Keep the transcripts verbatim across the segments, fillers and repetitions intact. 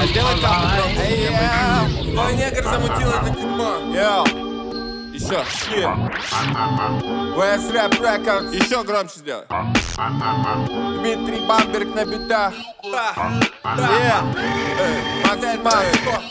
А сделай капу громче. Эй, я. Твой негр замутил это дерьмо. Йоу. Еще. Щит. вэ эс Rap Records. Еще громче сделай. Дмитрий Бамберг на битах. Да. Да. Макс Макс.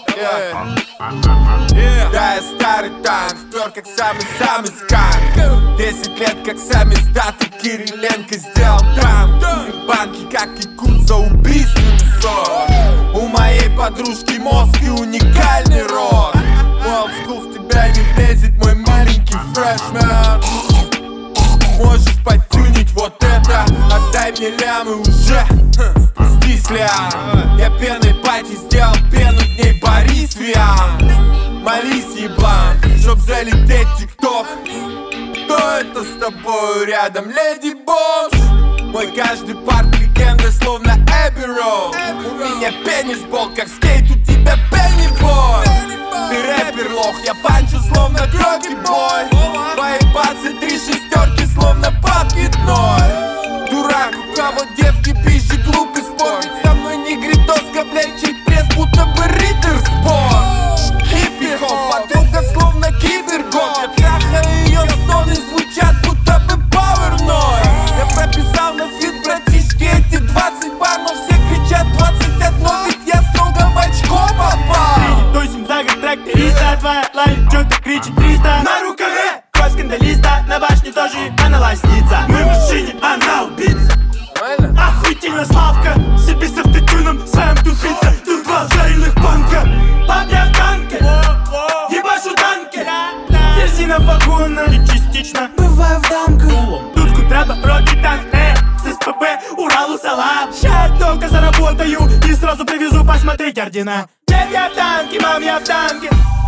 Да, я старый танк, спер как самый-самый сканк. Десять лет как сами статы Кириленко сделал танк. И банки как икут за убийственный ссор. У моей подружки мозг и уникальный рот. Old school в тебя не влезет, мой маленький фрешмен. Можешь потюнить вот это, отдай мне лямы уже. Спустись, лям. Я пеной пати сделал пену дней Борис Виан. Молись, еблан, чтоб залететь тик-ток. Кто это с тобой рядом, леди бомж? Мой каждый парт легенда, словно Эбби Роуд. У меня пенис-бол, как скейт, у тебя пенни-бой. Ты рэпер лох, я панчу, словно Гроги-бой. Твои бацы, три шестерки, словно пакетной. Дурак, у кого девки пищи, глупый спор. Ведь со мной негритоска, блядь, чей пресс, будто бы Риттер спорт. Хиппи-хоп, подруга, словно кибергон. Я трахаю ее, стоны звучат, будто бы пауэрной. Я прописал на фит, братишки, эти двадцать бар, но все кричат двадцать одно, ведь я строго в очко попал. Тусим за год трек триста, твоя лайн что-то кричит триста. На рукаве кровь скандалиста, на башне тоже она лоснится. Мы в машине, она убийца. Охуительно Славка, себе с автотюном своим тупица. Тут два жареных банка, бабля в танке, ебашу танки. Резина погона и частично бываю в дамках. Дудку треба, роки танк, э, с СПБ, Уралу салам. Ща я только заработаю и сразу привезу посмотреть ордена. Дед я в танке, мам я в танке.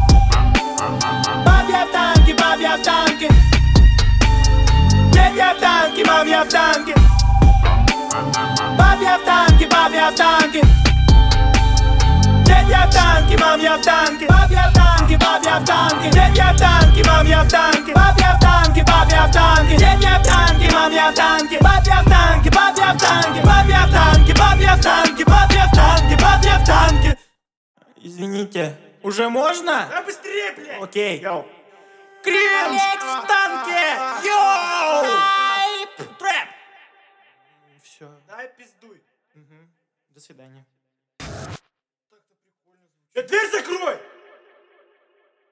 Баб я в танке, баб я в танке. Дед я в танке, мам я в танке. Баб я в танке, баб я в танке. Дед я в танке, мам я в танке. Баб я в танке, баб я в танке. Дед я в танке, мам я в танке. Баб я в танке, баб я в танке. Дед я в танке, мам я в танке. Баб я в танке, баб я в танке. Баб я в танке, баб я в танке. Баб я в танке, баб я в танке. Извините, уже можно? А быстрее, блядь! Окей, йоу. Кринж в танке! Йоу! Трэп! Все. Дай пиздуй. Угу. До свидания. Так-то прикольно звучит. Дверь закрой!